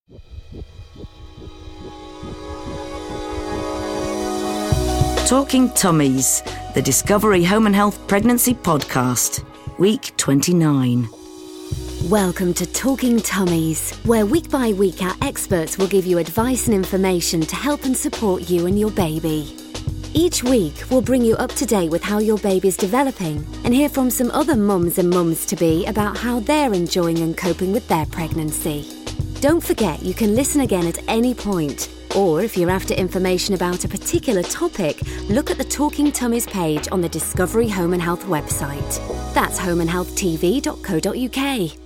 Talking Tummies, the Discovery Home and Health Pregnancy Podcast, Week 29. Welcome to Talking Tummies, where week by week our experts will give you advice and information to help and support you and your baby. Each week we'll bring you up to date with how your baby's developing and hear from some other mums and mums-to-be about how they're enjoying and coping with their pregnancy. Don't forget you can listen again at any point. Or if you're after information about a particular topic, look at the Talking Tummies page on the Discovery Home and Health website. That's homeandhealthtv.co.uk.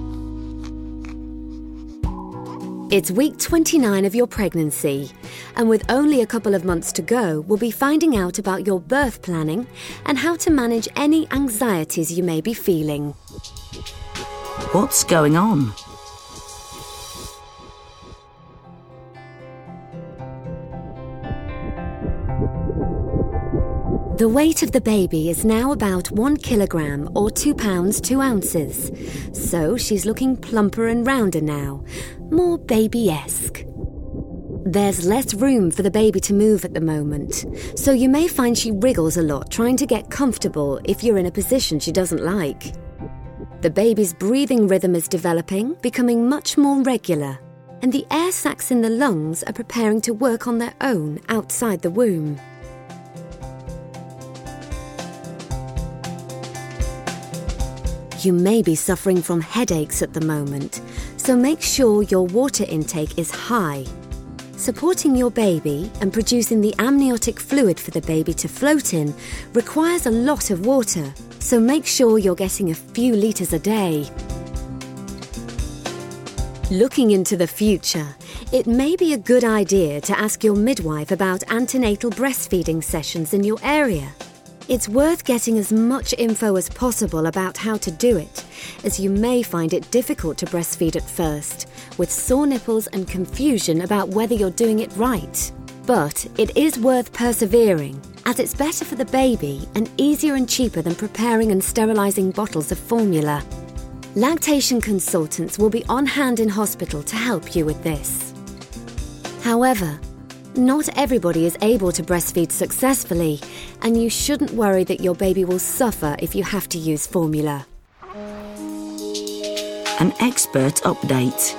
It's week 29 of your pregnancy, and with only a couple of months to go, we'll be finding out about your birth planning and how to manage any anxieties you may be feeling. What's going on? The weight of the baby is now about 1 kilogram or 2 pounds 2 ounces. So she's looking plumper and rounder now, more baby-esque. There's less room for the baby to move at the moment, so you may find she wriggles a lot trying to get comfortable if you're in a position she doesn't like. The baby's breathing rhythm is developing, becoming much more regular, and the air sacs in the lungs are preparing to work on their own outside the womb. You may be suffering from headaches at the moment, so make sure your water intake is high. Supporting your baby and producing the amniotic fluid for the baby to float in requires a lot of water, so make sure you're getting a few litres a day. Looking into the future, it may be a good idea to ask your midwife about antenatal breastfeeding sessions in your area. It's worth getting as much info as possible about how to do it, as you may find it difficult to breastfeed at first, with sore nipples and confusion about whether you're doing it right. But it is worth persevering, as it's better for the baby and easier and cheaper than preparing and sterilising bottles of formula. Lactation consultants will be on hand in hospital to help you with this. However, not everybody is able to breastfeed successfully, and you shouldn't worry that your baby will suffer if you have to use formula. An expert update.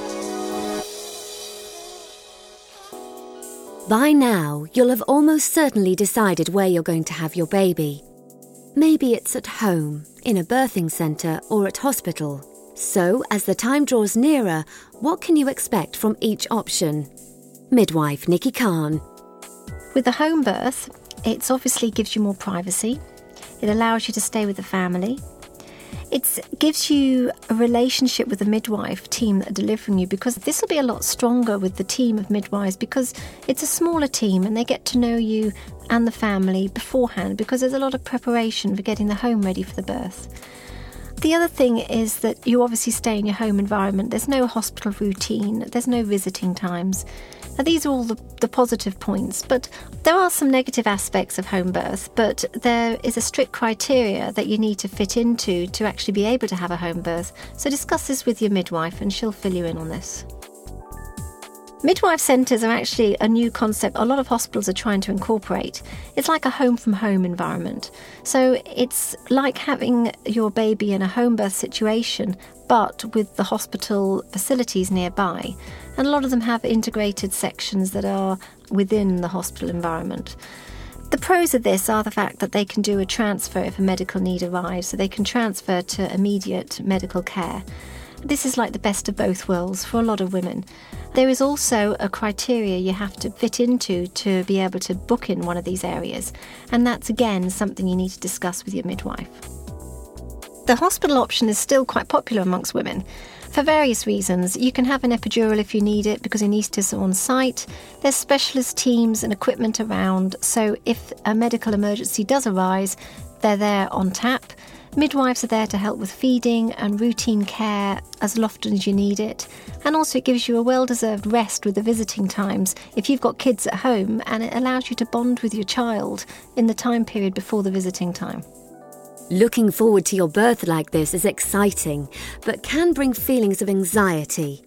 By now, you'll have almost certainly decided where you're going to have your baby. Maybe it's at home, in a birthing centre, or at hospital. So, as the time draws nearer, what can you expect from each option? Midwife Nikki Khan. With a home birth, it obviously gives you more privacy. It allows you to stay with the family. It gives you a relationship with the midwife team that are delivering you, because this will be a lot stronger with the team of midwives, because it's a smaller team and they get to know you and the family beforehand, because there's a lot of preparation for getting the home ready for the birth. The other thing is that you obviously stay in your home environment. There's no hospital routine. There's no visiting times. Now, these are all the positive points, but there are some negative aspects of home birth, but there is a strict criteria that you need to fit into to actually be able to have a home birth. So discuss this with your midwife and she'll fill you in on this. Midwife centres are actually a new concept a lot of hospitals are trying to incorporate. It's like a home-from-home environment. So it's like having your baby in a home birth situation, but with the hospital facilities nearby. And a lot of them have integrated sections that are within the hospital environment. The pros of this are the fact that they can do a transfer if a medical need arrives, so they can transfer to immediate medical care. This is like the best of both worlds for a lot of women. There is also a criteria you have to fit into to be able to book in one of these areas, and that's again something you need to discuss with your midwife. The hospital option is still quite popular amongst women. For various reasons, you can have an epidural if you need it because anaesthetists are on site. There's specialist teams and equipment around, so if a medical emergency does arise, they're there on tap. Midwives are there to help with feeding and routine care as often as you need it. And also it gives you a well-deserved rest with the visiting times if you've got kids at home, and it allows you to bond with your child in the time period before the visiting time. Looking forward to your birth like this is exciting, but can bring feelings of anxiety.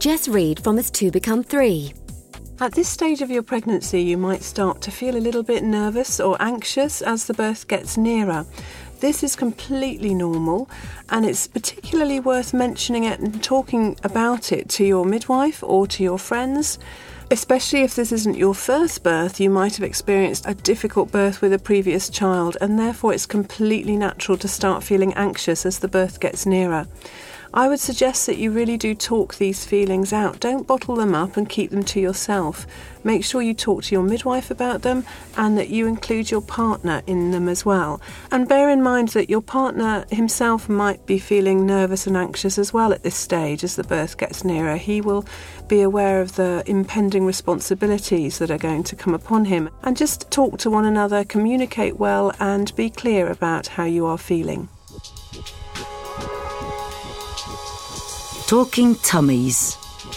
Jess Reid from As Two Become Three. At this stage of your pregnancy, you might start to feel a little bit nervous or anxious as the birth gets nearer. This is completely normal, and it's particularly worth mentioning it and talking about it to your midwife or to your friends. Especially if this isn't your first birth, you might have experienced a difficult birth with a previous child, and therefore it's completely natural to start feeling anxious as the birth gets nearer. I would suggest that you really do talk these feelings out. Don't bottle them up and keep them to yourself. Make sure you talk to your midwife about them and that you include your partner in them as well. And bear in mind that your partner himself might be feeling nervous and anxious as well at this stage as the birth gets nearer. He will be aware of the impending responsibilities that are going to come upon him. And just talk to one another, communicate well, and be clear about how you are feeling. Talking Tummies.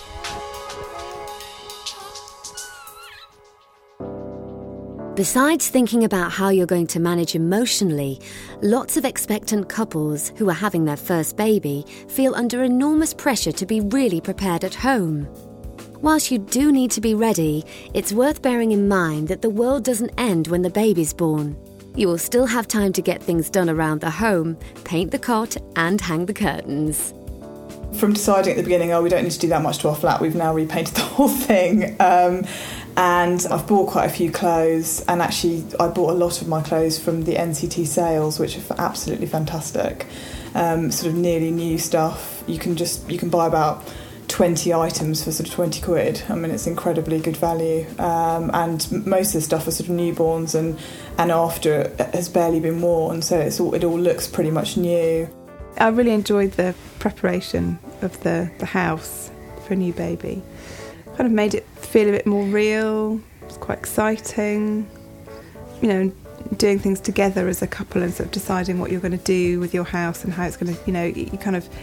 Besides thinking about how you're going to manage emotionally, lots of expectant couples who are having their first baby feel under enormous pressure to be really prepared at home. Whilst you do need to be ready, it's worth bearing in mind that the world doesn't end when the baby's born. You will still have time to get things done around the home, paint the cot and hang the curtains. From deciding at the beginning, we don't need to do that much to our flat, we've now repainted the whole thing. And I've bought quite a few clothes, and actually I bought a lot of my clothes from the NCT sales, which are absolutely fantastic. Sort of nearly new stuff. You can buy about 20 items for sort of 20 quid. I mean, it's incredibly good value. And most of the stuff are sort of newborns and after it has barely been worn, so it all looks pretty much new. I really enjoyed the preparation of the house for a new baby. Kind of made it feel a bit more real. It was quite exciting. You know, doing things together as a couple and sort of deciding what you're going to do with your house and how it's going to, you kind of,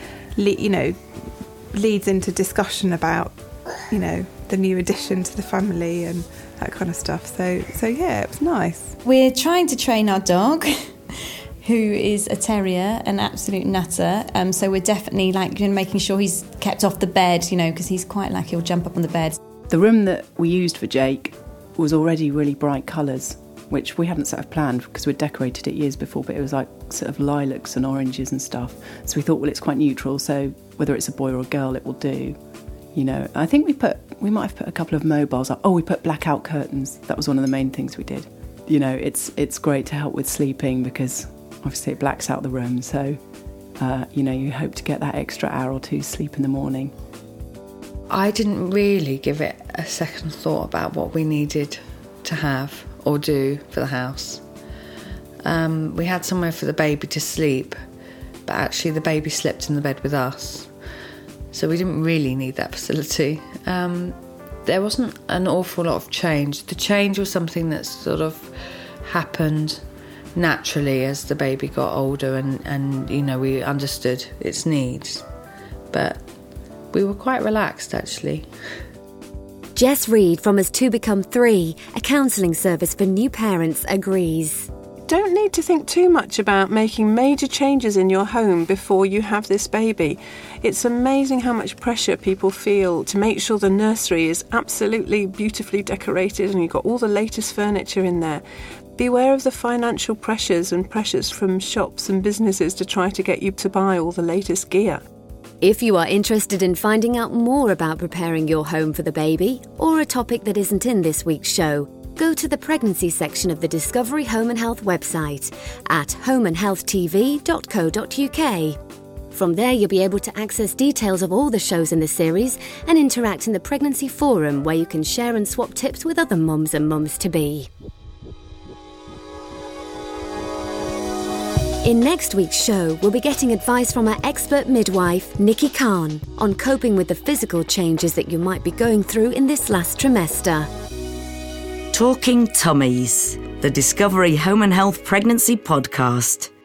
leads into discussion about, the new addition to the family and that kind of stuff. So yeah, it was nice. We're trying to train our dog, who is a terrier, an absolute nutter. So we're definitely making sure he's kept off the bed, because he's quite he'll jump up on the bed. The room that we used for Jake was already really bright colours, which we hadn't sort of planned because we'd decorated it years before, but it was sort of lilacs and oranges and stuff. So we thought, well, it's quite neutral, so whether it's a boy or a girl, it will do. I think we might have put a couple of mobiles up. Oh, we put blackout curtains. That was one of the main things we did. It's great to help with sleeping because obviously it blacks out the room, so you hope to get that extra hour or two sleep in the morning. I didn't really give it a second thought about what we needed to have or do for the house. We had somewhere for the baby to sleep, but actually the baby slept in the bed with us, so we didn't really need that facility. There wasn't an awful lot of change. The change was something that sort of happened naturally as the baby got older and we understood its needs, but we were quite relaxed actually. Jess Reid from As Two Become Three, a counselling service for new parents, agrees. Don't need to think too much about making major changes in your home before you have this baby. It's amazing how much pressure people feel to make sure the nursery is absolutely beautifully decorated and you've got all the latest furniture in there. Beware of the financial pressures and pressures from shops and businesses to try to get you to buy all the latest gear. If you are interested in finding out more about preparing your home for the baby, or a topic that isn't in this week's show, go to the pregnancy section of the Discovery Home and Health website at homeandhealthtv.co.uk. From there you'll be able to access details of all the shows in the series and interact in the pregnancy forum where you can share and swap tips with other mums and mums-to-be. In next week's show, we'll be getting advice from our expert midwife, Nikki Khan, on coping with the physical changes that you might be going through in this last trimester. Talking Tummies, the Discovery Home and Health Pregnancy Podcast.